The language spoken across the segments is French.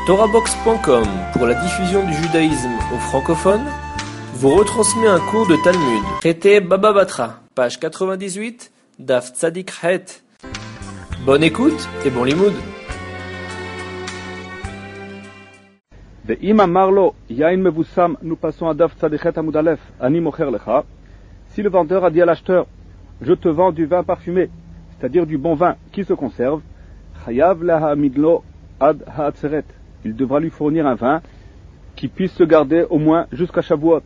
TorahBox.com, pour la diffusion du judaïsme aux francophones, vous retransmet un cours de Talmud. Traité Baba Batra, page 98, Daf Tzadik Het. Bonne écoute et bon limoud. Ve'im amar lo yain mevusam, nous passons à Daf Tzadik Het Amud Aleph, ani mocher lecha. Si le vendeur a dit à l'acheteur, je te vends du vin parfumé, c'est-à-dire du bon vin qui se conserve, chayav lahamidlo ad ha'atzeret. Il devra lui fournir un vin qui puisse se garder au moins jusqu'à Shavuot.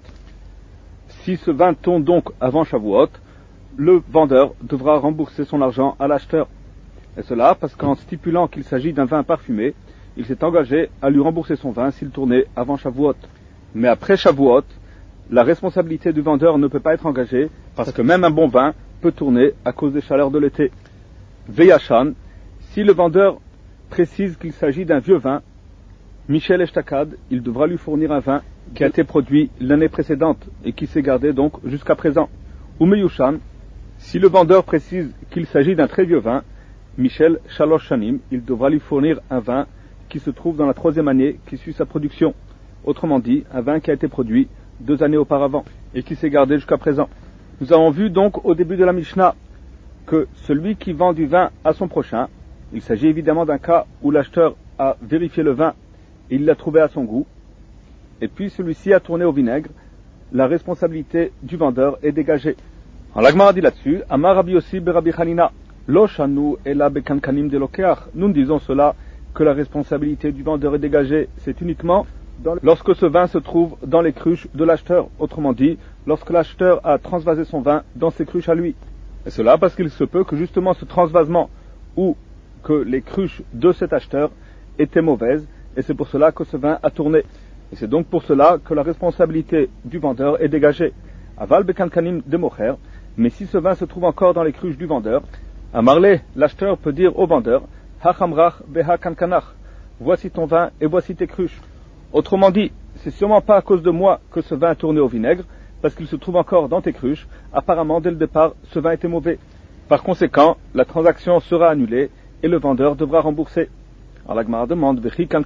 Si ce vin tombe donc avant Shavuot, le vendeur devra rembourser son argent à l'acheteur. Et cela parce qu'en stipulant qu'il s'agit d'un vin parfumé, il s'est engagé à lui rembourser son vin s'il tournait avant Shavuot. Mais après Shavuot, la responsabilité du vendeur ne peut pas être engagée parce que même un bon vin peut tourner à cause des chaleurs de l'été. Veyachan, si le vendeur précise qu'il s'agit d'un vieux vin, Michel Eshtakad, il devra lui fournir un vin qui a été produit l'année précédente et qui s'est gardé donc jusqu'à présent. Ou Meyushan, si le vendeur précise qu'il s'agit d'un très vieux vin, Michel Shalosh Shanim, il devra lui fournir un vin qui se trouve dans la 3e année qui suit sa production. Autrement dit, un vin qui a été produit 2 années auparavant et qui s'est gardé jusqu'à présent. Nous avons vu donc au début de la Mishnah que celui qui vend du vin à son prochain, il s'agit évidemment d'un cas où l'acheteur a vérifié le vin et il l'a trouvé à son goût, et puis celui-ci a tourné au vinaigre, la responsabilité du vendeur est dégagée. En l'Agmara dit là-dessus, Amar Rabbi Yossi Berabi Chanina, Lo shanu ela bekankanim de lokeach. Nous disons cela, que la responsabilité du vendeur est dégagée, c'est uniquement lorsque ce vin se trouve dans les cruches de l'acheteur, autrement dit, lorsque l'acheteur a transvasé son vin dans ses cruches à lui. Et cela parce qu'il se peut que justement ce transvasement, ou que les cruches de cet acheteur étaient mauvaises, et c'est pour cela que ce vin a tourné. Et c'est donc pour cela que la responsabilité du vendeur est dégagée. Aval bekankanim de mocher, mais si ce vin se trouve encore dans les cruches du vendeur, à Marley, l'acheteur peut dire au vendeur, hachamrach beha kankanach, voici ton vin et voici tes cruches. Autrement dit, c'est sûrement pas à cause de moi que ce vin a tourné au vinaigre, parce qu'il se trouve encore dans tes cruches. Apparemment, dès le départ, ce vin était mauvais. Par conséquent, la transaction sera annulée et le vendeur devra rembourser. Alors la Gemara demande,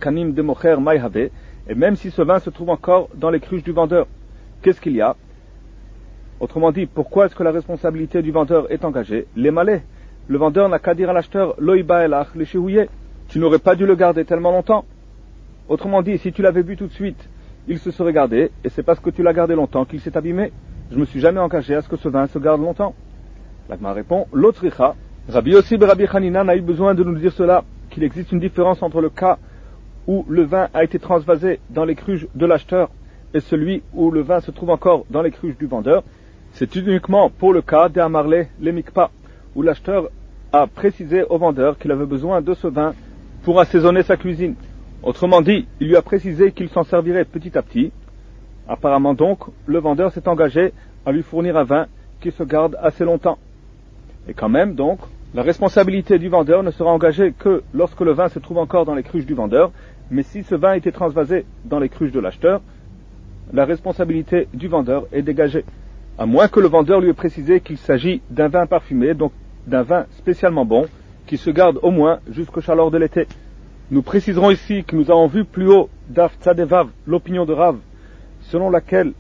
et même si ce vin se trouve encore dans les cruches du vendeur, qu'est-ce qu'il y a? Autrement dit, pourquoi est-ce que la responsabilité du vendeur est engagée? Les malais. Le vendeur n'a qu'à dire à l'acheteur, loïba elach le shehouye. Tu n'aurais pas dû le garder tellement longtemps. Autrement dit, si tu l'avais bu tout de suite, il se serait gardé, et c'est parce que tu l'as gardé longtemps qu'il s'est abîmé. Je me suis jamais engagé à ce que ce vin se garde longtemps. La Gemara répond, l'autricha. Rabbi Yossi Berabi Chanina n'a eu besoin de nous dire cela, qu'il existe une différence entre le cas où le vin a été transvasé dans les cruches de l'acheteur et celui où le vin se trouve encore dans les cruches du vendeur. C'est uniquement pour le cas d'Amarle les mikpa, où l'acheteur a précisé au vendeur qu'il avait besoin de ce vin pour assaisonner sa cuisine. Autrement dit, il lui a précisé qu'il s'en servirait petit à petit. Apparemment donc, le vendeur s'est engagé à lui fournir un vin qui se garde assez longtemps. Et quand même donc, la responsabilité du vendeur ne sera engagée que lorsque le vin se trouve encore dans les cruches du vendeur, mais si ce vin a été transvasé dans les cruches de l'acheteur, la responsabilité du vendeur est dégagée. À moins que le vendeur lui ait précisé qu'il s'agit d'un vin parfumé, donc d'un vin spécialement bon, qui se garde au moins jusqu'aux chaleurs de l'été. Nous préciserons ici que nous avons vu plus haut, Daf Tzadevav, l'opinion de Rav, selon laquelle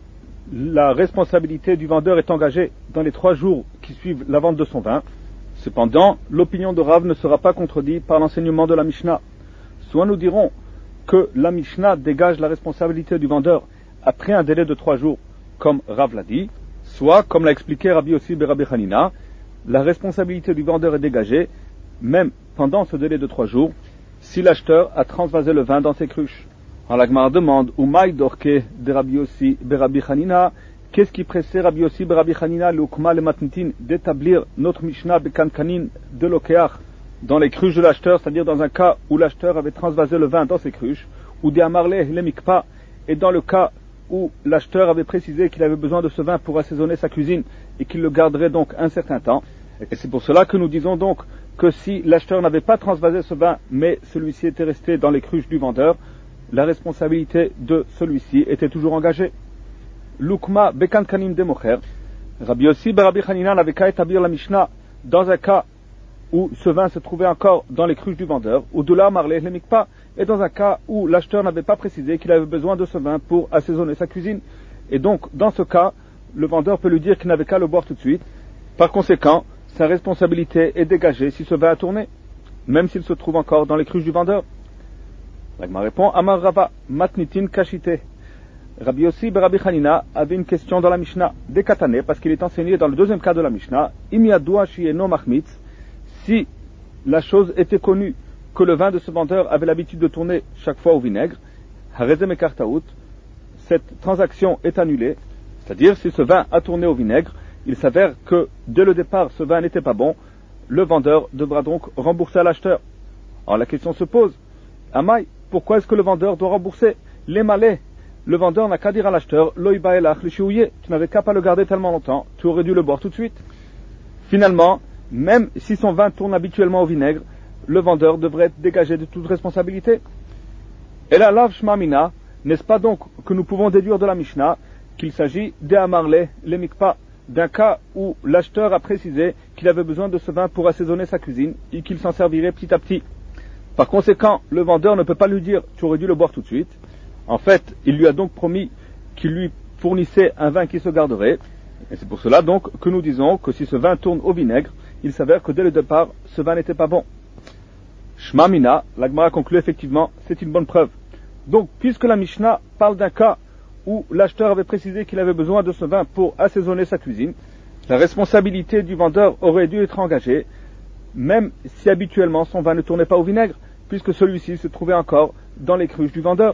la responsabilité du vendeur est engagée dans les 3 jours qui suivent la vente de son vin. Cependant, l'opinion de Rav ne sera pas contredite par l'enseignement de la Mishnah. Soit nous dirons que la Mishnah dégage la responsabilité du vendeur après un délai de 3 jours, comme Rav l'a dit, soit, comme l'a expliqué Rabbi Yossi Berabi Chanina, la responsabilité du vendeur est dégagée, même pendant ce délai de 3 jours, si l'acheteur a transvasé le vin dans ses cruches. En la Gemara demande, Umaï dorke de Rabbi Yossi Berabi Chanina, qu'est-ce qui pressait Rabbi Yossi Berabi Chanina l'ukma le matnitin d'établir notre Mishnah bekankanin de lokeach dans les cruches de l'acheteur, c'est-à-dire dans un cas où l'acheteur avait transvasé le vin dans ses cruches, ou des amarle le mikpa, et dans le cas où l'acheteur avait précisé qu'il avait besoin de ce vin pour assaisonner sa cuisine et qu'il le garderait donc un certain temps. Et c'est pour cela que nous disons donc que si l'acheteur n'avait pas transvasé ce vin, mais celui-ci était resté dans les cruches du vendeur, la responsabilité de celui-ci était toujours engagée. L'ukma bekankanim de mocher. Rabbi Yossi Berabi Chanina n'avait qu'à établir la Mishnah dans un cas où ce vin se trouvait encore dans les cruches du vendeur, ou de là marlé le mikpa, et dans un cas où l'acheteur n'avait pas précisé qu'il avait besoin de ce vin pour assaisonner sa cuisine. Et donc, dans ce cas, le vendeur peut lui dire qu'il n'avait qu'à le boire tout de suite. Par conséquent, sa responsabilité est dégagée si ce vin a tourné, même s'il se trouve encore dans les cruches du vendeur. L'agma répond, Amar Rava, matnitin kashite. Rabbi Yossi et Rabbi Hanina avaient une question dans la Mishnah, des katané, parce qu'il est enseigné dans le deuxième cas de la Mishnah, Imiyadoua shieno machmitz, si la chose était connue que le vin de ce vendeur avait l'habitude de tourner chaque fois au vinaigre, harezem ekartaout, cette transaction est annulée, c'est-à-dire si ce vin a tourné au vinaigre, il s'avère que dès le départ ce vin n'était pas bon, le vendeur devra donc rembourser à l'acheteur. Alors la question se pose, Amai, pourquoi est-ce que le vendeur doit rembourser les malais? Le vendeur n'a qu'à dire à l'acheteur, Loïba elach l'chiouye, tu n'avais qu'à pas le garder tellement longtemps, tu aurais dû le boire tout de suite. Finalement, même si son vin tourne habituellement au vinaigre, le vendeur devrait être dégagé de toute responsabilité. Et la lav shmamina, n'est-ce pas donc que nous pouvons déduire de la Mishnah qu'il s'agit d'Amarle le mikpa, d'un cas où l'acheteur a précisé qu'il avait besoin de ce vin pour assaisonner sa cuisine et qu'il s'en servirait petit à petit. Par conséquent, le vendeur ne peut pas lui dire tu aurais dû le boire tout de suite. En fait, il lui a donc promis qu'il lui fournissait un vin qui se garderait. Et c'est pour cela donc que nous disons que si ce vin tourne au vinaigre, il s'avère que dès le départ, ce vin n'était pas bon. Shma Mina, l'Agmara conclut effectivement, c'est une bonne preuve. Donc, puisque la Mishnah parle d'un cas où l'acheteur avait précisé qu'il avait besoin de ce vin pour assaisonner sa cuisine, la responsabilité du vendeur aurait dû être engagée, même si habituellement son vin ne tournait pas au vinaigre, puisque celui-ci se trouvait encore dans les cruches du vendeur.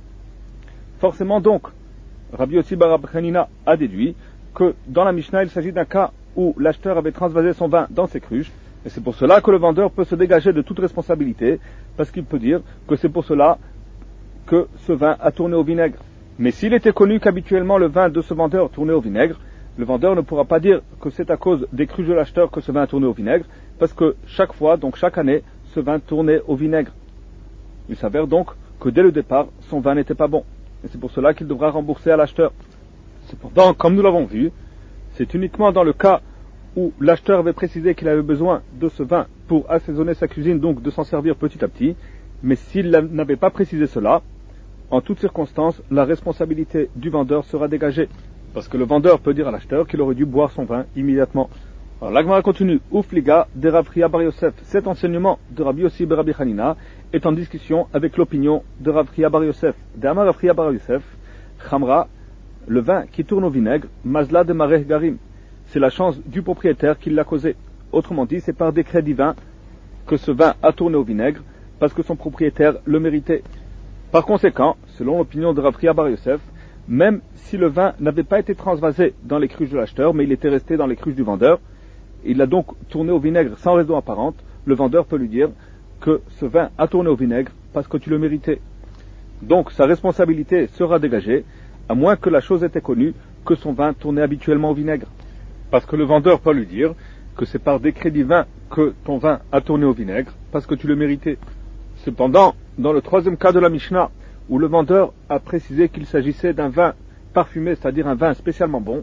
Forcément donc, Rabbi Yossi bar Rabbi Hanina a déduit que dans la Mishnah il s'agit d'un cas où l'acheteur avait transvasé son vin dans ses cruches, et c'est pour cela que le vendeur peut se dégager de toute responsabilité, parce qu'il peut dire que c'est pour cela que ce vin a tourné au vinaigre. Mais s'il était connu qu'habituellement le vin de ce vendeur tournait au vinaigre, le vendeur ne pourra pas dire que c'est à cause des cruches de l'acheteur que ce vin a tourné au vinaigre, parce que chaque fois, donc chaque année, ce vin tournait au vinaigre. Il s'avère donc que dès le départ, son vin n'était pas bon. Et c'est pour cela qu'il devra rembourser à l'acheteur. Cependant, comme nous l'avons vu, c'est uniquement dans le cas où l'acheteur avait précisé qu'il avait besoin de ce vin pour assaisonner sa cuisine, donc de s'en servir petit à petit, mais s'il n'avait pas précisé cela, en toutes circonstances, la responsabilité du vendeur sera dégagée, parce que le vendeur peut dire à l'acheteur qu'il aurait dû boire son vin immédiatement. Alors l'Agmara continue, Oufliga de Rav Chia bar Yosef. Cet enseignement de Rabbi Yossi et Rabbi Hanina est en discussion avec l'opinion de Rav Chia bar Yosef. D'Amar Rav Chia bar Yosef, Khamra, le vin qui tourne au vinaigre, Mazla de Mareh Garim, c'est la chance du propriétaire qui l'a causé. Autrement dit, c'est par décret divin que ce vin a tourné au vinaigre, parce que son propriétaire le méritait. Par conséquent, selon l'opinion de Rav Chia bar Yosef, même si le vin n'avait pas été transvasé dans les cruches de l'acheteur, mais il était resté dans les cruches du vendeur, il a donc tourné au vinaigre sans raison apparente, le vendeur peut lui dire que ce vin a tourné au vinaigre parce que tu le méritais. Donc sa responsabilité sera dégagée, à moins que la chose était connue que son vin tournait habituellement au vinaigre. Parce que le vendeur peut lui dire que c'est par décret divin que ton vin a tourné au vinaigre parce que tu le méritais. Cependant, dans le troisième cas de la Mishnah, où le vendeur a précisé qu'il s'agissait d'un vin parfumé, c'est-à-dire un vin spécialement bon,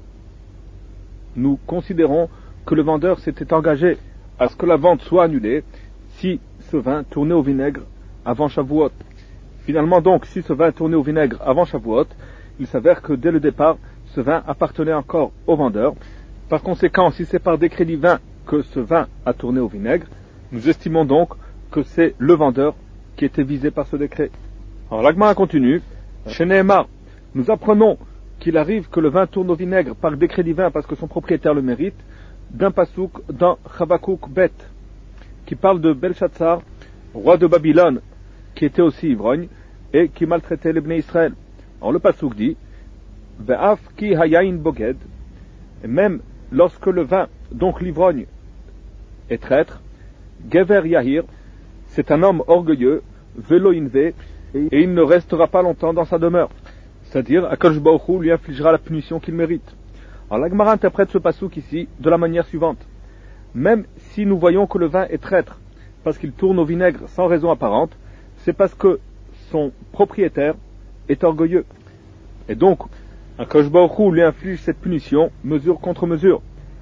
nous considérons que le vendeur s'était engagé à ce que la vente soit annulée si ce vin tournait au vinaigre avant Shavuot. Finalement donc, si ce vin tournait au vinaigre avant Shavuot, il s'avère que dès le départ, ce vin appartenait encore au vendeur. Par conséquent, si c'est par décret divin que ce vin a tourné au vinaigre, nous estimons donc que c'est le vendeur qui était visé par ce décret. Alors l'Agmara continue, chez Nehemar, nous apprenons qu'il arrive que le vin tourne au vinaigre par décret divin parce que son propriétaire le mérite, d'un pasouk dans Chabakouk Bet, qui parle de Belshazzar, roi de Babylone, qui était aussi ivrogne, et qui maltraitait les Bnei Israël. Alors le pasouk dit, Ve'af ki hayayin boged, et même lorsque le vin, donc l'ivrogne, est traître, Gever Yahir, c'est un homme orgueilleux, Velo Inve, et il ne restera pas longtemps dans sa demeure. C'est-à-dire, Akadosh Baruch Hu lui infligera la punition qu'il mérite. Alors l'Agmara interprète ce passouk ici de la manière suivante. Même si nous voyons que le vin est traître, parce qu'il tourne au vinaigre sans raison apparente, c'est parce que son propriétaire est orgueilleux. Et donc, Akadosh Baruch Hu lui inflige cette punition, mesure contre mesure.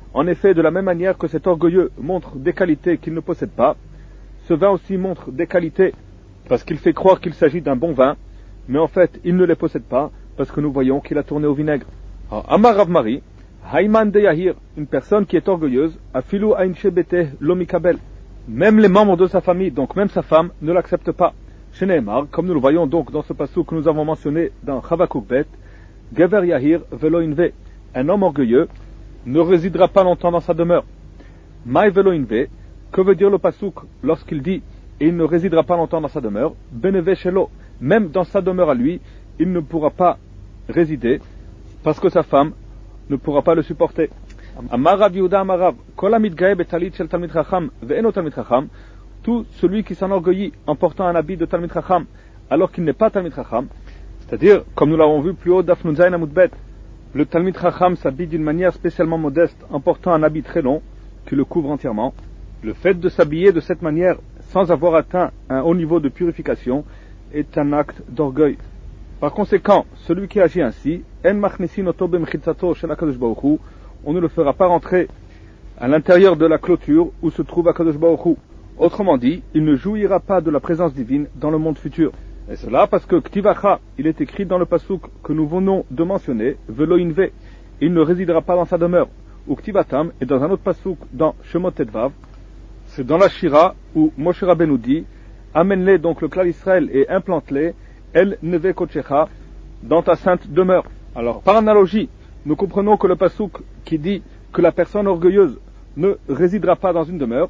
En effet, de la même manière que cet orgueilleux montre des qualités qu'il ne possède pas, ce vin aussi montre des qualités parce qu'il fait croire qu'il s'agit d'un bon vin, mais en fait il ne les possède pas parce que nous voyons qu'il a tourné au vinaigre. Amar Rav Mari, Hayman de Yahir, une personne qui est orgueilleuse, Afilu Ain Shebete Lomikabel. Même les membres de sa famille, donc même sa femme, ne l'acceptent pas. Chez Nehemar, comme nous le voyons donc dans ce passage que nous avons mentionné dans Chavakuk Bet, Gever Yahir Velo Inve, un homme orgueilleux ne résidera pas longtemps dans sa demeure. Maï Velo Inve, que veut dire le pasuk lorsqu'il dit et il ne résidera pas longtemps dans sa demeure? Beneve Shelo, même dans sa demeure à lui, il ne pourra pas résider parce que sa femme ne pourra pas le supporter. Amar Rav Yehuda Amar Rav, Kol hamitgae betalit shel talmid chacham ve'eno talmid chacham, tout celui qui s'enorgueillit en portant un habit de talmid chacham alors qu'il n'est pas talmid chacham, c'est-à-dire, comme nous l'avons vu plus haut, Daf Nun Zayin Amud Bet, le talmid chacham s'habille d'une manière spécialement modeste en portant un habit très long qui le couvre entièrement. Le fait de s'habiller de cette manière sans avoir atteint un haut niveau de purification est un acte d'orgueil. Par conséquent, celui qui agit ainsi, En machnisin oto b'mchitzato shel HaKadosh Baruch Hu, on ne le fera pas rentrer à l'intérieur de la clôture où se trouve HaKadosh Baruch Hu. Autrement dit, il ne jouira pas de la présence divine dans le monde futur. Et cela parce que Ktivacha, il est écrit dans le pasuk que nous venons de mentionner, Velo Inve, il ne résidera pas dans sa demeure. Ou Ktivatam, et dans un autre pasuk dans Shemot Tedvav, c'est dans la Shira où Moshe Rabbeinu dit, amène-les donc le clan d'Israël et implante-les, El Neve Kochecha, dans ta sainte demeure. Alors, par analogie, nous comprenons que le pasuk qui dit que la personne orgueilleuse ne résidera pas dans une demeure,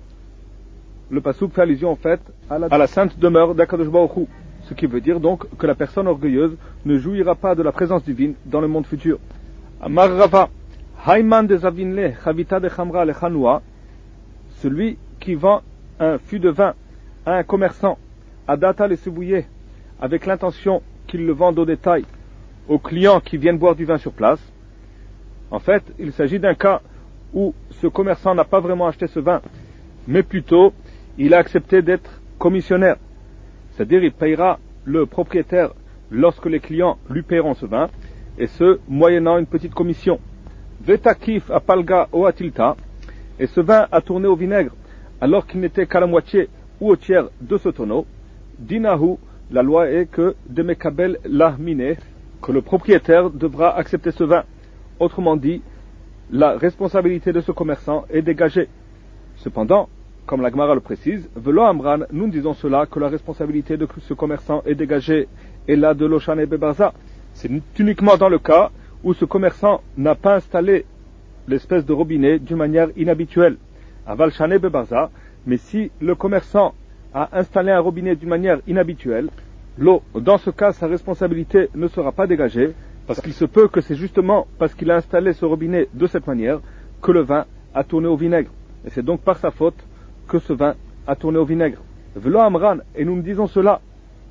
le pasuk fait allusion en fait à la sainte demeure d'Akadosh Baruch Hu, ce qui veut dire donc que la personne orgueilleuse ne jouira pas de la présence divine dans le monde futur. Amar Rava, Hayman de Zavinle, Chavita de Chamra le Chanoua, celui qui vend un fût de vin à un commerçant, à data le Sebouye, avec l'intention qu'il le vende au détail aux clients qui viennent boire du vin sur place. En fait, il s'agit d'un cas où ce commerçant n'a pas vraiment acheté ce vin, mais plutôt il a accepté d'être commissionnaire. C'est-à-dire il payera le propriétaire lorsque les clients lui paieront ce vin, et ce, moyennant une petite commission. Vetakif apalga oatilta, et ce vin a tourné au vinaigre, alors qu'il n'était qu'à la moitié ou au tiers de ce tonneau. Dinahu, la loi est que de mekabel lahmine, que le propriétaire devra accepter ce vin. Autrement dit, la responsabilité de ce commerçant est dégagée. Cependant, comme la Gemara le précise, Velo Amran, nous disons cela, que la responsabilité de ce commerçant est dégagée, et là de l'Oshane Bebarza. C'est uniquement dans le cas où ce commerçant n'a pas installé l'espèce de robinet d'une manière inhabituelle. Aval Shane Bebarza, mais si le commerçant a installé un robinet d'une manière inhabituelle, l'eau, dans ce cas, sa responsabilité ne sera pas dégagée, parce qu'il se peut que c'est justement parce qu'il a installé ce robinet de cette manière que le vin a tourné au vinaigre. Et c'est donc par sa faute que ce vin a tourné au vinaigre. Velo Amran, et nous disons cela,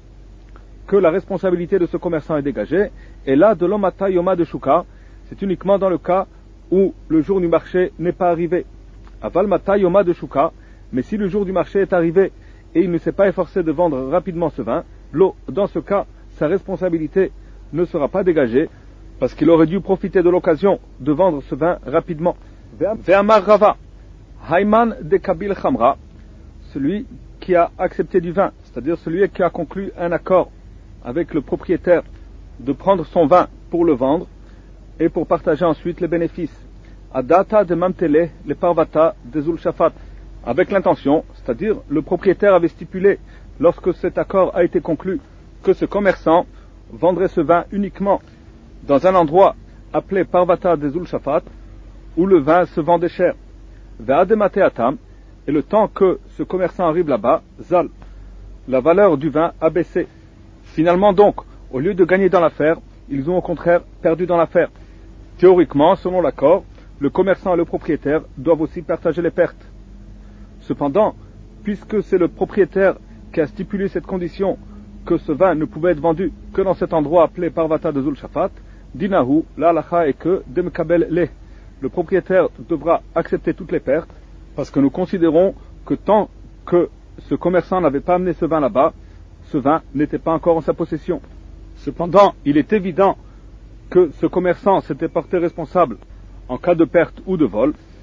que la responsabilité de ce commerçant est dégagée, et là, de l'omata yoma de shuka, c'est uniquement dans le cas où le jour du marché n'est pas arrivé. Aval mata yoma de shuka, mais si le jour du marché est arrivé et il ne s'est pas efforcé de vendre rapidement ce vin, l'eau, dans ce cas, sa responsabilité ne sera pas dégagée, parce qu'il aurait dû profiter de l'occasion de vendre ce vin rapidement. Ve'amar Rava, Hayman de Kabil Khamra, celui qui a accepté du vin, c'est-à-dire celui qui a conclu un accord avec le propriétaire de prendre son vin pour le vendre et pour partager ensuite les bénéfices. Adata de Mamtele, le Parvata de Zulshafat, avec l'intention, c'est-à-dire le propriétaire avait stipulé, lorsque cet accord a été conclu, que ce commerçant vendrait ce vin uniquement dans un endroit appelé Parvata de Zulshafat, où le vin se vendait cher. Ve'ademateatam, et le temps que ce commerçant arrive là-bas, Zal, la valeur du vin a baissé. Finalement donc, au lieu de gagner dans l'affaire, ils ont au contraire perdu dans l'affaire. Théoriquement, selon l'accord, le commerçant et le propriétaire doivent aussi partager les pertes. Cependant, puisque c'est le propriétaire qui a stipulé cette condition que ce vin ne pouvait être vendu que dans cet endroit appelé Parvata de Zulshafat, Dinahu, la halacha est que Demkabel le. Le propriétaire devra accepter toutes les pertes, parce que nous considérons que tant que ce commerçant n'avait pas amené ce vin là-bas, ce vin n'était pas encore en sa possession. Cependant, il est évident que ce commerçant s'était porté responsable en cas de perte ou de vol,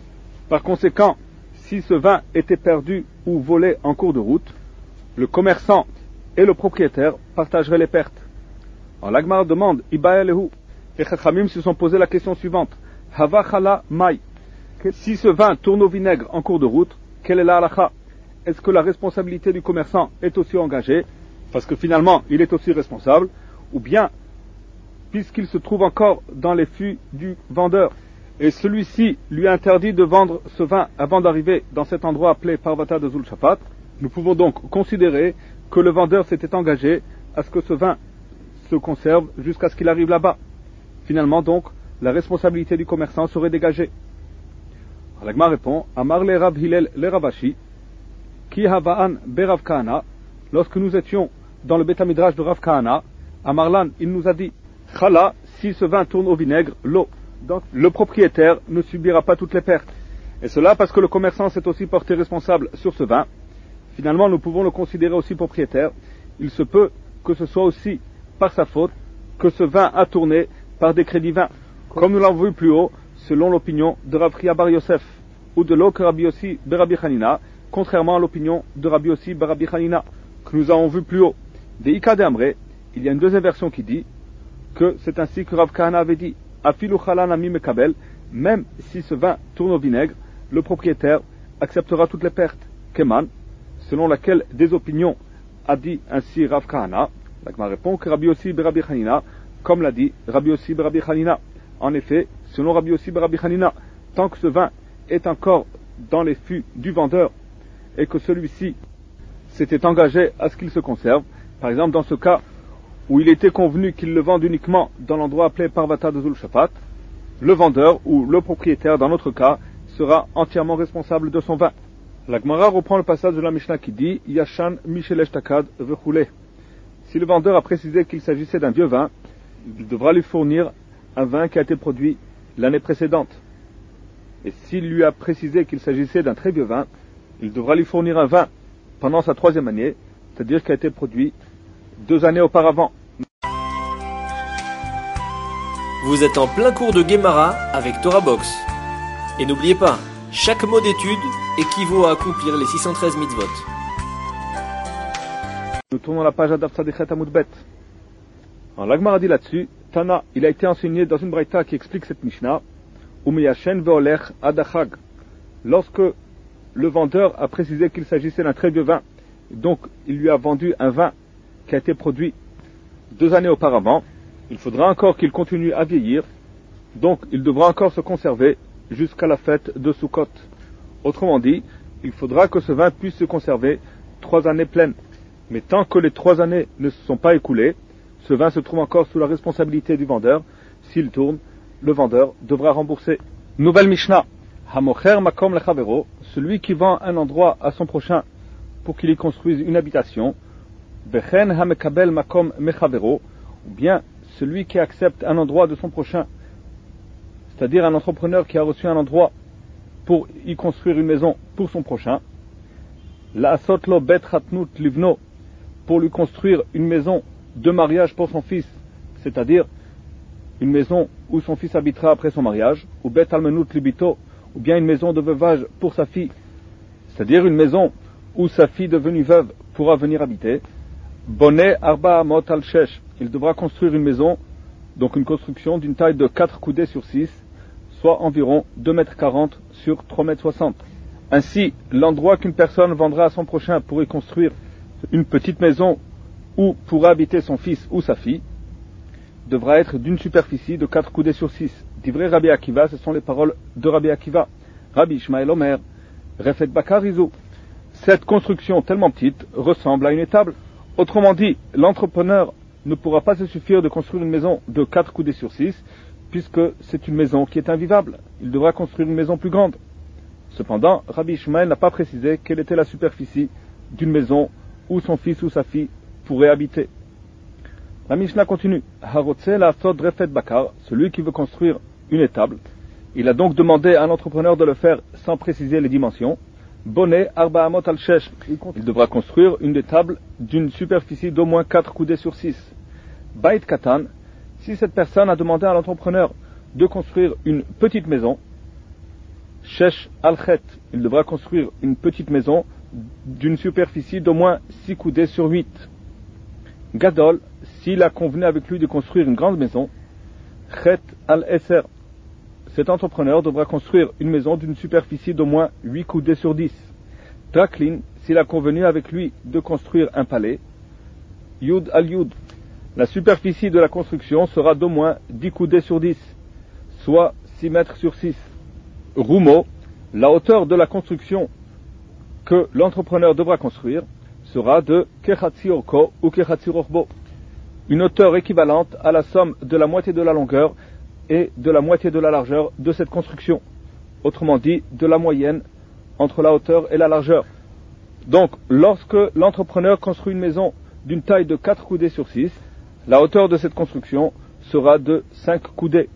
Par conséquent, si ce vin était perdu ou volé en cours de route, le commerçant et le propriétaire partageraient les pertes. Alors l'Agmara demande, Ibaelehu, les Chachamim se sont posé la question suivante, Hava chala mai, si ce vin tourne au vinaigre en cours de route, quelle est la halakha? Est-ce que la responsabilité du commerçant est aussi engagée, parce que finalement il est aussi responsable, ou bien, puisqu'il se trouve encore dans les fûts du vendeur, et celui-ci lui interdit de vendre ce vin avant d'arriver dans cet endroit appelé Parvata de Zulshafat, nous pouvons donc considérer que le vendeur s'était engagé à ce que ce vin se conserve jusqu'à ce qu'il arrive là-bas. Finalement donc, la responsabilité du commerçant serait dégagée. L'Agma répond, Amar le Rav Hillel le Ravashi, Ki Havaan be Rav Kahana, lorsque nous étions dans le Beth Midrash de Rav Kahana, Amarlan, il nous a dit, Chala, si ce vin tourne au vinaigre, l'eau. Donc, le propriétaire ne subira pas toutes les pertes. Et cela parce que le commerçant s'est aussi porté responsable sur ce vin. Finalement, nous pouvons le considérer aussi propriétaire. Il se peut que ce soit aussi par sa faute que ce vin a tourné par décret divin. Comme nous l'avons vu plus haut, selon l'opinion de Rav Chia bar Yosef, ou de l'eau que Rabbi Yossi bar Rabbi Hanina, contrairement à l'opinion de Rabbi Yossi bar Rabbi Hanina, que nous avons vu plus haut. Des Ika de Amré, il y a une deuxième version qui dit que c'est ainsi que Rav Kahana avait dit, Afilu chala nami mekabel, même si ce vin tourne au vinaigre, le propriétaire acceptera toutes les pertes. Keman, selon laquelle des opinions a dit ainsi Rav Kahana, l'Agma répond que Rabbi Yossi bar Rabbi Hanina, comme l'a dit Rabbi Yossi bar Rabbi Hanina. En effet, selon Rabbi Yossi bar Rabbi Hanina, tant que ce vin est encore dans les fûts du vendeur et que celui-ci s'était engagé à ce qu'il se conserve, par exemple dans ce cas où il était convenu qu'il le vende uniquement dans l'endroit appelé Parvata de Zulshafat, le vendeur ou le propriétaire dans notre cas sera entièrement responsable de son vin. La Gemara reprend le passage de la Mishnah qui dit Yashan Mishelesh Takad Vechule. Si le vendeur a précisé qu'il s'agissait d'un vieux vin, il devra lui fournir un vin qui a été produit l'année précédente. Et s'il lui a précisé qu'il s'agissait d'un très vieux vin, il devra lui fournir un vin pendant sa 3e année, c'est-à-dire qui a été produit 2 années auparavant. Vous êtes en plein cours de Gemara avec Torah Box. Et n'oubliez pas, chaque mot d'étude équivaut à accomplir les 613 mitzvot. Nous tournons la page Adaf Tzadichet Amud Bet. Alors l'Agmara dit là-dessus, Tana, il a été enseigné dans une braïta qui explique cette Mishnah, Umiyashen ve'olech adachag. Lorsque le vendeur a précisé qu'il s'agissait d'un très vieux vin, donc il lui a vendu un vin qui a été produit 2 années auparavant, il faudra encore qu'il continue à vieillir, donc il devra encore se conserver jusqu'à la fête de Sukkot. Autrement dit, il faudra que ce vin puisse se conserver 3 années pleines. Mais tant que les 3 années ne se sont pas écoulées, ce vin se trouve encore sous la responsabilité du vendeur. S'il tourne, le vendeur devra rembourser. Nouvelle Mishnah. Hamocher makom lechavero, celui qui vend un endroit à son prochain pour qu'il y construise une habitation. Bechen hamekabel makom mechavero, ou bien celui qui accepte un endroit de son prochain, c'est-à-dire un entrepreneur qui a reçu un endroit pour y construire une maison pour son prochain. La asotlo bet chatnut livno, pour lui construire une maison de mariage pour son fils, c'est-à-dire une maison où son fils habitera après son mariage, ou bet almenut libito, ou bien une maison de veuvage pour sa fille, c'est-à-dire une maison où sa fille devenue veuve pourra venir habiter. Bonnet arba amot al shesh, il devra construire une maison, donc une construction d'une taille de 4 coudées sur 6, soit environ 2,40 m sur 3,60 m. Ainsi, l'endroit qu'une personne vendra à son prochain pour y construire une petite maison où pourra habiter son fils ou sa fille, devra être d'une superficie de 4 coudées sur 6. Divrei Rabbi Akiva, ce sont les paroles de Rabbi Akiva. Rabbi Ishmael Omer, Refet Bakar Izou. Cette construction tellement petite ressemble à une étable. Autrement dit, l'entrepreneur ne pourra pas se suffire de construire une maison de 4 coudées sur 6, puisque c'est une maison qui est invivable. Il devra construire une maison plus grande. Cependant, Rabbi Ishmael n'a pas précisé quelle était la superficie d'une maison où son fils ou sa fille pourrait habiter. La Mishnah continue. Harotze la sod refet bakar, celui qui veut construire une étable. Il a donc demandé à l'entrepreneur de le faire sans préciser les dimensions. Bonnet arba amot al shesh. Il devra construire une étable d'une superficie d'au moins 4 coudées sur 6. Bait katan, si cette personne a demandé à l'entrepreneur de construire une petite maison, Shesh al-Chet, il devra construire une petite maison d'une superficie d'au moins 6 coudées sur 8. Gadol, s'il a convenu avec lui de construire une grande maison, Chet al-Eser, cet entrepreneur devra construire une maison d'une superficie d'au moins 8 coudées sur 10. Traklin, s'il a convenu avec lui de construire un palais, Yud al-Yud, la superficie de la construction sera d'au moins 10 coudées sur 10, soit 6 mètres sur 6. Rumo, la hauteur de la construction que l'entrepreneur devra construire sera de Kechatsi Orko ou Kechatsi Rochbo, une hauteur équivalente à la somme de la moitié de la longueur et de la moitié de la largeur de cette construction, autrement dit de la moyenne entre la hauteur et la largeur. Donc, lorsque l'entrepreneur construit une maison d'une taille de 4 coudées sur 6, la hauteur de cette construction sera de 5 coudées.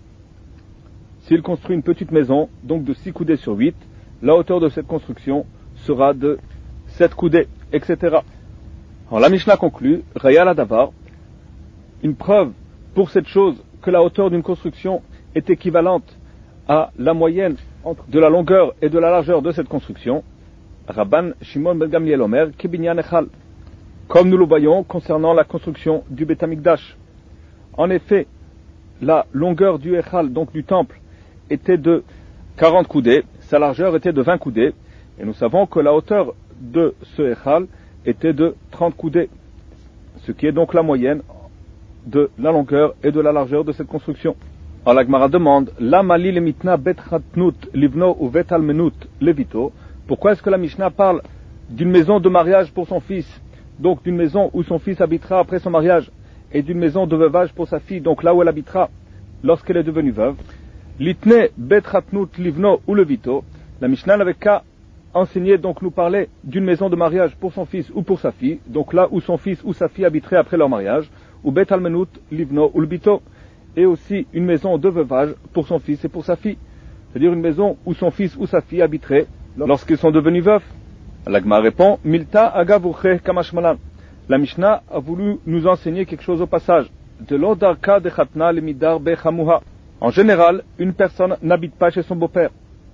S'il construit une petite maison, donc de 6 coudées sur 8, la hauteur de cette construction sera de 7 coudées, etc. Alors la Mishnah conclut, Raya la Davar, une preuve pour cette chose que la hauteur d'une construction est équivalente à la moyenne de la longueur et de la largeur de cette construction, Rabban Shimon ben Gamliel Omer, Kibinyan Echal, comme nous le voyons concernant la construction du Beth Amikdash. En effet, la longueur du Echal, donc du temple, était de 40 coudées, sa largeur était de 20 coudées, et nous savons que la hauteur de ce Echal était de 30 coudées, ce qui est donc la moyenne de la longueur et de la largeur de cette construction. Alors la Gemara demande, Lamali le mitna bet chatnut livno ou bet almenut levito, pourquoi est-ce que la Mishnah parle d'une maison de mariage pour son fils, donc d'une maison où son fils habitera après son mariage, et d'une maison de veuvage pour sa fille, donc là où elle habitera lorsqu'elle est devenue veuve. Litne bet chatnut livno ou levito, la Mishnah n'avait qu'à enseigner, donc nous parler d'une maison de mariage pour son fils ou pour sa fille, donc là où son fils ou sa fille habiterait après leur mariage, ou bet almenut livno ou levito, et aussi une maison de veuvage pour son fils et pour sa fille, c'est-à-dire une maison où son fils ou sa fille habiterait lorsqu'ils sont devenus veufs. L'Agma répond, Milta agavuche kamashmalan. La Mishnah a voulu nous enseigner quelque chose au passage. De l'odarka de chatna le midar bechamuha. En général, une personne n'habite pas chez son beau-père.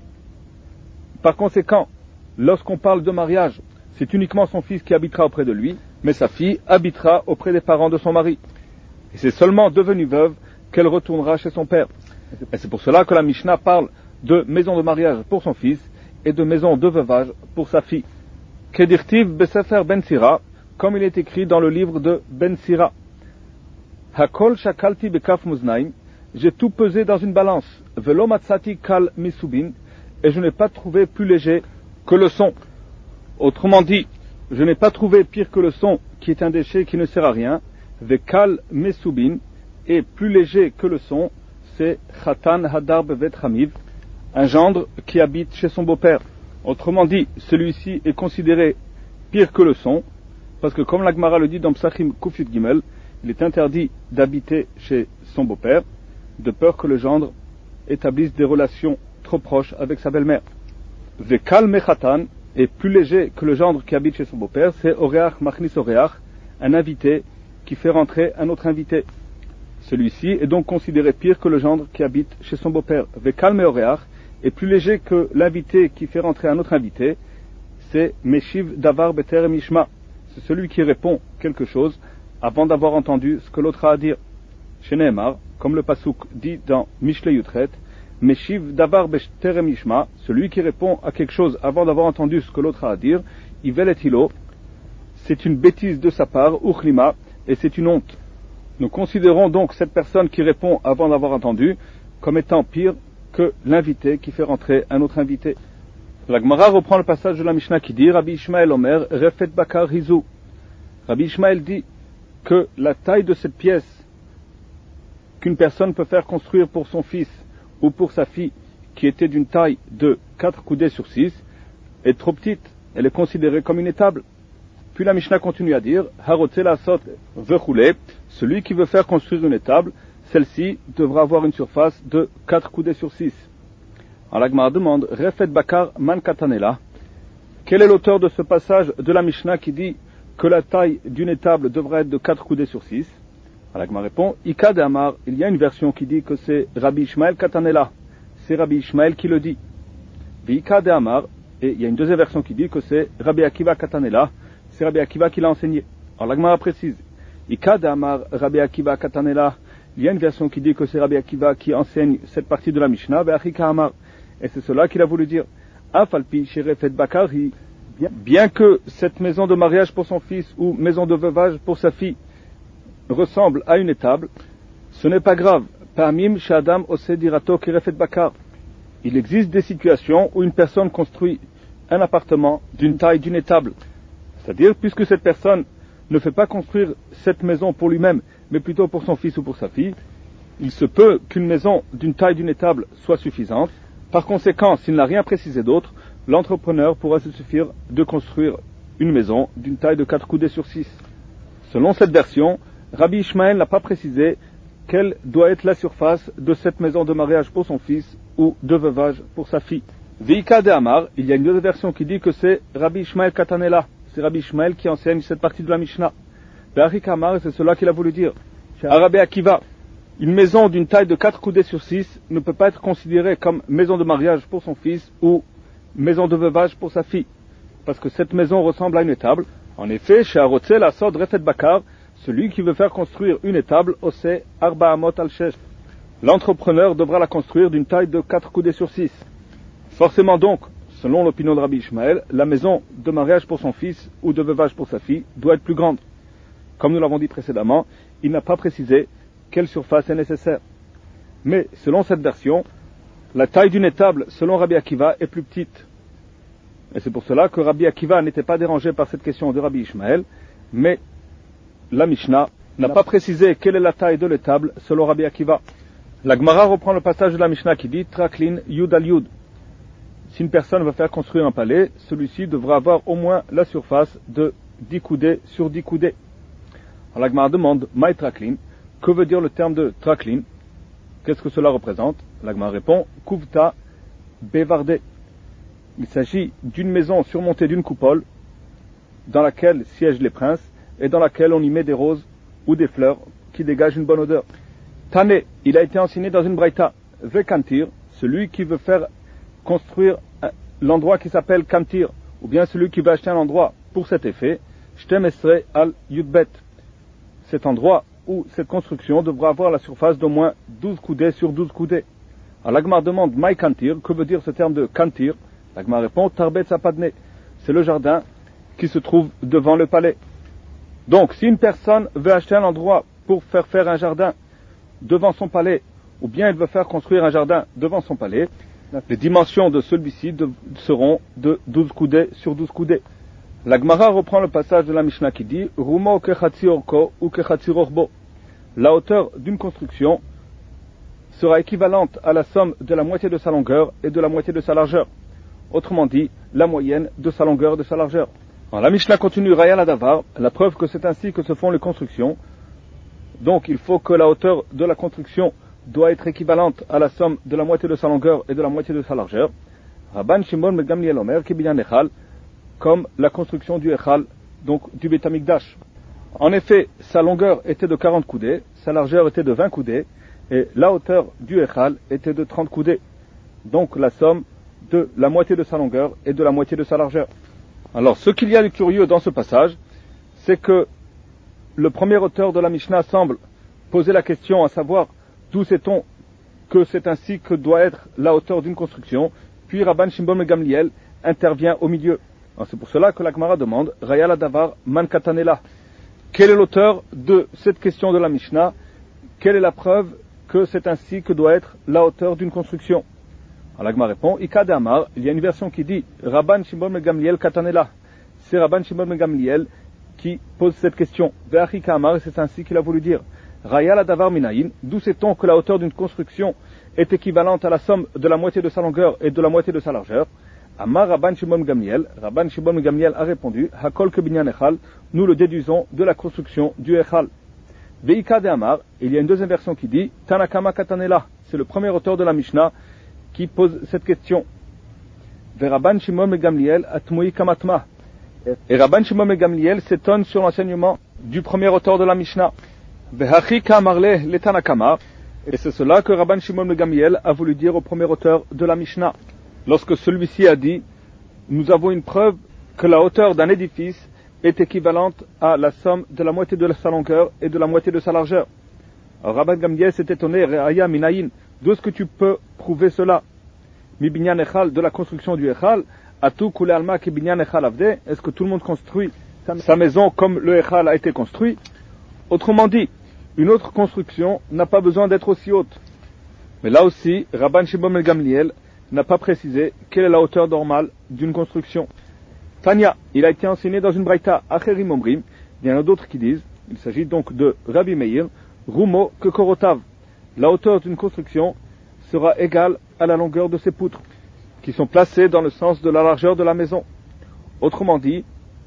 Par conséquent, lorsqu'on parle de mariage, c'est uniquement son fils qui habitera auprès de lui, mais sa fille habitera auprès des parents de son mari. Et c'est seulement devenue veuve qu'elle retournera chez son père. Et c'est pour cela que la Mishnah parle de maison de mariage pour son fils et de maison de veuvage pour sa fille. Kedirtiv besefer ben Sira, comme il est écrit dans le livre de Ben Sira. Hakol shakalti bekaf muznaim, j'ai tout pesé dans une balance. Velo matzati kal misubin, et je n'ai pas trouvé plus léger que le son. Autrement dit, je n'ai pas trouvé pire que le son, qui est un déchet qui ne sert à rien. Vekal mesubin, et plus léger que le son, c'est Khatan Hadar Bevet Hamiv, un gendre qui habite chez son beau-père. Autrement dit, celui-ci est considéré pire que le son, parce que comme la Gemara le dit dans Psachim Kufyut Gimel, il est interdit d'habiter chez son beau-père, de peur que le gendre établisse des relations trop proches avec sa belle-mère. Vekal Mechatan, et plus léger que le gendre qui habite chez son beau-père, c'est Oreach Machnis Oreach, un invité qui fait rentrer un autre invité. Celui-ci est donc considéré pire que le gendre qui habite chez son beau-père. Vekal Meoreach est plus léger que l'invité qui fait rentrer un autre invité, c'est Meshiv Davar Beter Mishma. C'est celui qui répond quelque chose avant d'avoir entendu ce que l'autre a à dire. Chez Nehemar, comme le Pasuk dit dans Mishle Yutret, Meshiv Davar Beter Mishma, celui qui répond à quelque chose avant d'avoir entendu ce que l'autre a à dire, Ivel et Hilo, c'est une bêtise de sa part, Uchlima, et c'est une honte. Nous considérons donc cette personne qui répond avant d'avoir entendu comme étant pire que l'invité qui fait rentrer un autre invité. La Gemara reprend le passage de la Mishnah qui dit Rabbi Ishmael Omer, Refet Bakar Hizu. Rabbi Ishmael dit que la taille de cette pièce qu'une personne peut faire construire pour son fils ou pour sa fille, qui était d'une taille de 4 coudées sur 6, est trop petite. Elle est considérée comme une étable. Puis la Mishnah continue à dire Harotze lasot vechule, celui qui veut faire construire une étable, celle-ci devra avoir une surface de 4 coudées sur 6. Alors la Gemara demande Refet Bakar Man Katanela, quel est l'auteur de ce passage de la Mishnah qui dit que la taille d'une étable devra être de 4 coudées sur 6? Alors la Gemara répond Ika de Amar, il y a une version qui dit que c'est Rabbi Ishmael Katanela, c'est Rabbi Ishmael qui le dit. Vika de Amar, et il y a une deuxième version qui dit que c'est Rabbi Akiva Katanela, c'est Rabbi Akiva qui l'a enseigné. Alors la Gemara précise, Ika de Amar, Rabbi Akiva Katanela, il y a une version qui dit que c'est Rabbi Akiva qui enseigne cette partie de la Mishnah, Ve'achika Amar, et c'est cela qu'il a voulu dire. Afalpi Sherefet Bakari, bien que cette maison de mariage pour son fils ou maison de veuvage pour sa fille ressemble à une étable, ce n'est pas grave. Pa'amim Shadam Ose Dirato Kirefet Bakar. Il existe des situations où une personne construit un appartement d'une taille d'une étable. C'est-à-dire, puisque cette personne ne fait pas construire cette maison pour lui-même, mais plutôt pour son fils ou pour sa fille, il se peut qu'une maison d'une taille d'une étable soit suffisante. Par conséquent, s'il n'a rien précisé d'autre, l'entrepreneur pourra se suffire de construire une maison d'une taille de 4 coudées sur 6. Selon cette version, Rabbi Ishmael n'a pas précisé quelle doit être la surface de cette maison de mariage pour son fils ou de veuvage pour sa fille. Vika de Amar, il y a une autre version qui dit que c'est Rabbi Ishmael Katanela, c'est Rabbi Ishmael qui enseigne cette partie de la Mishnah. Be'achik Amar, c'est cela qu'il a voulu dire. À Rabbi Akiva, une maison d'une taille de 4 coudées sur 6 ne peut pas être considérée comme maison de mariage pour son fils ou maison de veuvage pour sa fille, parce que cette maison ressemble à une étable. En effet, chez Arotzel Asod Refet Bakar, celui qui veut faire construire une étable, Ose Arba Amot Al-Shesh, l'entrepreneur devra la construire d'une taille de 4 coudées sur 6. Forcément donc, selon l'opinion de Rabbi Ishmael, la maison de mariage pour son fils ou de veuvage pour sa fille doit être plus grande. Comme nous l'avons dit précédemment, il n'a pas précisé quelle surface est nécessaire. Mais selon cette version, la taille d'une étable, selon Rabbi Akiva, est plus petite. Et c'est pour cela que Rabbi Akiva n'était pas dérangé par cette question de Rabbi Ishmael, mais la Mishnah n'a pas précisé quelle est la taille de l'étable selon Rabbi Akiva. La Gemara reprend le passage de la Mishnah qui dit Traklin Yud al Yud. Si une personne veut faire construire un palais, celui-ci devra avoir au moins la surface de 10 coudées sur 10 coudées. Alors la Gemara demande Maï Traklin, que veut dire le terme de Traklin? Qu'est-ce que cela représente? La Gemara répond Kuvta Bevardé. Il s'agit d'une maison surmontée d'une coupole dans laquelle siègent les princes et dans laquelle on y met des roses ou des fleurs qui dégagent une bonne odeur. Tane, il a été enseigné dans une braïta. Vekantir, celui qui veut faire construire l'endroit qui s'appelle Kantir, ou bien celui qui veut acheter un endroit pour cet effet, Shtemesre al Yudbet. Cet endroit où cette construction devra avoir la surface d'au moins 12 coudées sur 12 coudées. Alors l'Agmar demande Maï Kantir, que veut dire ce terme de Kantir? L'Agmar répond Tarbet Sapadne, c'est le jardin qui se trouve devant le palais. Donc, si une personne veut acheter un endroit pour faire un jardin devant son palais, ou bien elle veut faire construire un jardin devant son palais, les dimensions de celui-ci seront de 12 coudées sur 12 coudées. La Gemara reprend le passage de la Mishnah qui dit Rumo kechatzi orko ou kechatzi rochbo. La hauteur d'une construction sera équivalente à la somme de la moitié de sa longueur et de la moitié de sa largeur. Autrement dit, la moyenne de sa longueur et de sa largeur. Alors, la Mishnah continue Raya Ladavar, la preuve que c'est ainsi que se font les constructions. Donc il faut que la hauteur de la construction doit être équivalente à la somme de la moitié de sa longueur et de la moitié de sa largeur. Rabban Shimon ben Gamliel Omer Kibinyan Echal, comme la construction du Echal, donc du Beit Hamikdash. En effet, sa longueur était de 40 coudées, sa largeur était de 20 coudées, et la hauteur du Echal était de 30 coudées. Donc la somme de la moitié de sa longueur et de la moitié de sa largeur. Alors, ce qu'il y a de curieux dans ce passage, c'est que le premier auteur de la Mishnah semble poser la question à savoir d'où sait-on que c'est ainsi que doit être la hauteur d'une construction, puis Rabban Shimon ben Gamliel intervient au milieu. Alors, c'est pour cela que la Gemara demande Raya Ladavar Man Katanela. Quel est l'auteur de cette question de la Mishnah? Quelle est la preuve que c'est ainsi que doit être la hauteur d'une construction? Alors la Gemara répond, Ika de Amar, il y a une version qui dit Rabban Shimon ben Gamliel Katanela. C'est Rabban Shimon ben Gamliel qui pose cette question. Ve'achika Amar, c'est ainsi qu'il a voulu dire. Raya Ladavar Minayin, d'où sait-on que la hauteur d'une construction est équivalente à la somme de la moitié de sa longueur et de la moitié de sa largeur? Amar Rabban Shimon ben Gamliel, Rabban Shimon ben Gamliel a répondu, Hakol Kebinyan Echal, nous le déduisons de la construction du Echal. Ve'ika de Amar, il y a une deuxième version qui dit Tanakama Katanela, c'est le premier auteur de la Mishnah qui pose cette question. Rabban Shimon ben Gamliel atmoui kamatma. Et Rabban Shimon ben Gamliel s'étonne sur l'enseignement du premier auteur de la Mishnah. Vehachika marle le Tanakama. Et c'est cela que Rabban Shimon ben Gamliel a voulu dire au premier auteur de la Mishnah. lorsque celui-ci a dit « Nous avons une preuve que la hauteur d'un édifice est équivalente à la somme de la moitié de sa longueur et de la moitié de sa largeur. » Alors Rabban Gamliel s'est étonné, Re'aya minayin, d'où est-ce que tu peux prouver cela? Mi binyan echal, de la construction du echal, atu kule alma ki binyan echal avde, est-ce que tout le monde construit sa maison comme le echal a été construit? Autrement dit, une autre construction n'a pas besoin d'être aussi haute. Mais là aussi, Rabban Shimon ben Gamliel n'a pas précisé quelle est la hauteur normale d'une construction. Tanya, il a été enseigné dans une braïta, Acherim Omrim, il y en a d'autres qui disent, il s'agit donc de Rabbi Meir, Rumo que Korotav, la hauteur d'une construction sera égale à la longueur de ses poutres, qui sont placées dans le sens de la largeur de la maison. Autrement dit,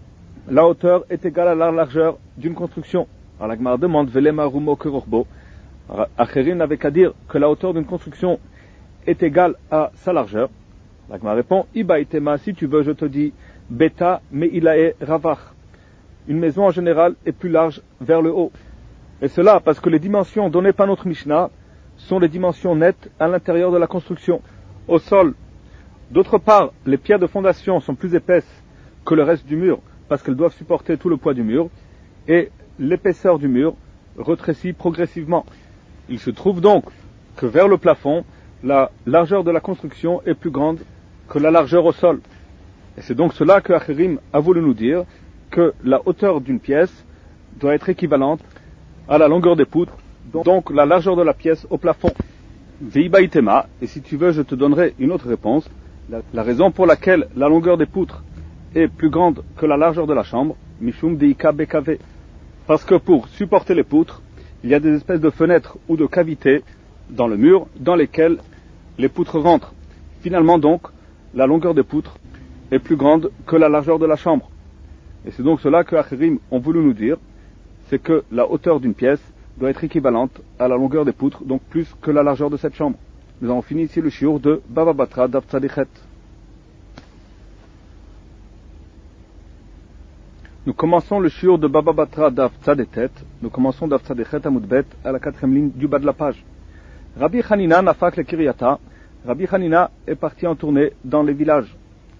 la hauteur est égale à la largeur d'une construction. Alors la Gemara demande, Velema Rumo que Rorbo. Acherim n'avait qu'à dire que la hauteur d'une construction est égale à sa largeur. La Gemara répond, Iba itema, si tu veux, je te dis, Beta meilae ravach. Une maison en général est plus large vers le haut. Et cela parce que les dimensions données par notre Mishnah sont les dimensions nettes à l'intérieur de la construction, au sol. D'autre part, les pierres de fondation sont plus épaisses que le reste du mur, parce qu'elles doivent supporter tout le poids du mur, et l'épaisseur du mur rétrécit progressivement. Il se trouve donc que vers le plafond, la largeur de la construction est plus grande que la largeur au sol. Et c'est donc cela que Acherim a voulu nous dire, que la hauteur d'une pièce doit être équivalente à la longueur des poutres, donc la largeur de la pièce au plafond. Veiba itema, et si tu veux je te donnerai une autre réponse, la raison pour laquelle la longueur des poutres est plus grande que la largeur de la chambre, Mishum deika bekave, parce que pour supporter les poutres, il y a des espèces de fenêtres ou de cavités dans le mur dans lesquelles les poutres rentrent. Finalement donc, la longueur des poutres est plus grande que la largeur de la chambre. Et c'est donc cela que Acherim ont voulu nous dire, c'est que la hauteur d'une pièce doit être équivalente à la longueur des poutres, donc plus que la largeur de cette chambre. Nous avons fini ici le shiur de Baba Batra Daf Tzadichet. Nous commençons le shiur de Baba Batra Daf Tzadichet. Nous commençons Daf Tzadichet Amud Bet à la 4e ligne du bas de la page. Rabbi Hanina nafak le Kiryata. Rabbi Hanina est parti en tournée dans les villages.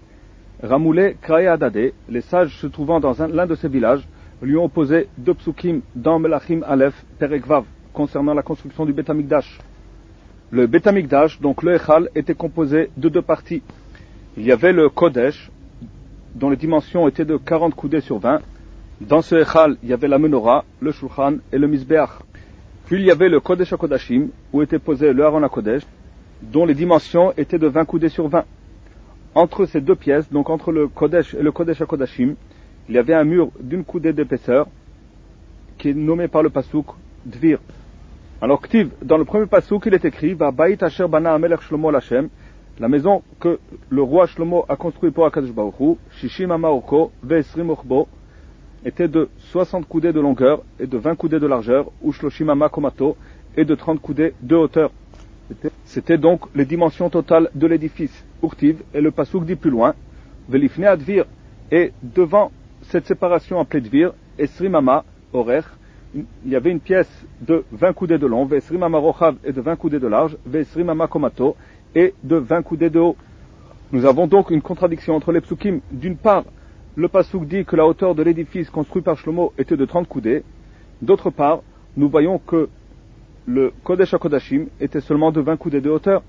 Ramoulé Krae Adade, les sages se trouvant dans l'un de ces villages, lui ont opposé 2 psukim dans Melachim Aleph Perek Vav concernant la construction du Beth Amikdash. Le Beth Amikdash, donc le Echal, était composé de 2 parties. Il y avait le Kodesh, dont les dimensions étaient de 40 coudées sur 20. Dans ce Echal, il y avait la Menorah, le Shulchan et le Mizbeach. Puis il y avait le Kodesh HaKodashim, où était posé le Aaron HaKodesh, dont les dimensions étaient de 20 coudées sur 20. Entre ces 2 pièces, donc entre le Kodesh et le Kodesh HaKodashim, il y avait un mur d'une coudée d'épaisseur qui est nommé par le Pasuk Dvir. Alors Ktiv, dans le premier Pasuk, il est écrit Va Bait Asher Bana Amelech Shlomo Lashem, la maison que le roi Shlomo a construite pour Akadosh Baruch Hu, Shishim Ama Orko, Ve'esrim Ochbo, était de 60 coudées de longueur et de 20 coudées de largeur, ou Shloshim Ama Komato, et de 30 coudées de hauteur. C'était donc les dimensions totales de l'édifice. Urtiv, et le Pasuk dit plus loin, Velifne Advir, et devant cette séparation appelée Dvir, Esrim Ama, Orer, il y avait une pièce de 20 coudées de long, Vesrim Ama Rochav, et de 20 coudées de large, Vesrim Ama Komato, et de 20 coudées de haut. Nous avons donc une contradiction entre les psukim. D'une part, le pasuk dit que la hauteur de l'édifice construit par Shlomo était de 30 coudées. D'autre part, nous voyons que le Kodesh HaKodashim était seulement de 20 coudées de hauteur.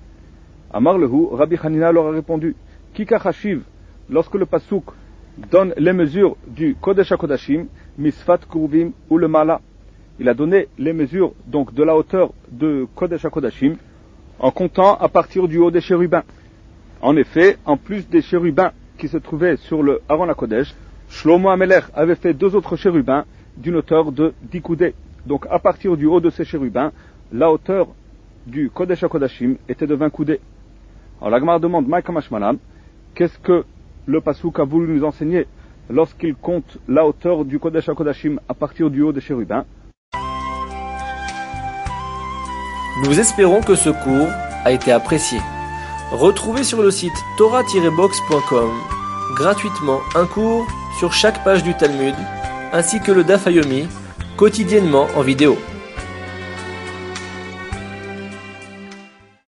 Amar Lehu, Rabbi Hanina leur a répondu, Kika Hashiv, lorsque le pasuk donne les mesures du Kodesh HaKodashim, Misfat Kuruvim ou le Mala, il a donné les mesures donc de la hauteur de Kodesh HaKodashim en comptant à partir du haut des chérubins. En effet, en plus des chérubins qui se trouvaient sur le Aaron HaKodesh, Shlomo HaMelech avait fait 2 autres chérubins d'une hauteur de 10 coudées. Donc à partir du haut de ces chérubins, la hauteur du Kodesh HaKodashim était de 20 coudées. Alors la Gemara demande, Maïka Mashmalan, qu'est-ce que le Pasuk a voulu nous enseigner lorsqu'il compte la hauteur du Kodesh HaKodashim à partir du haut des chérubins? Nous espérons que ce cours a été apprécié. Retrouvez sur le site torah-box.com gratuitement un cours sur chaque page du Talmud, ainsi que le Daf Yomi, quotidiennement en vidéo.